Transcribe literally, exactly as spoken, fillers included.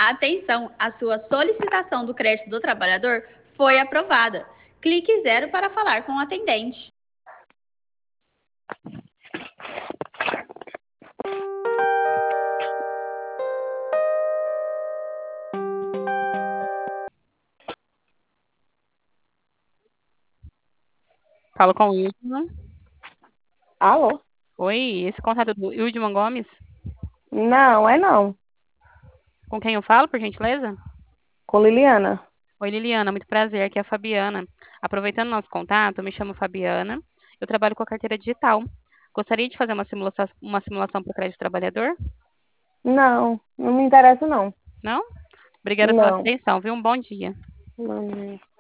Atenção, a sua solicitação do crédito do trabalhador foi aprovada. Clique zero para falar com o atendente. Falo com o Wildman. Alô? Oi, esse contato do Wildman Gomes? Não, é não. Com quem eu falo, por gentileza? Com Liliana. Oi, Liliana, muito prazer, aqui é a Fabiana. Aproveitando nosso contato, eu me chamo Fabiana, eu trabalho com a carteira digital. Gostaria de fazer uma simulação, uma simulação para o crédito trabalhador? Não, não me interessa não. Não? Obrigada pela Não. atenção, viu? Um bom dia. Não.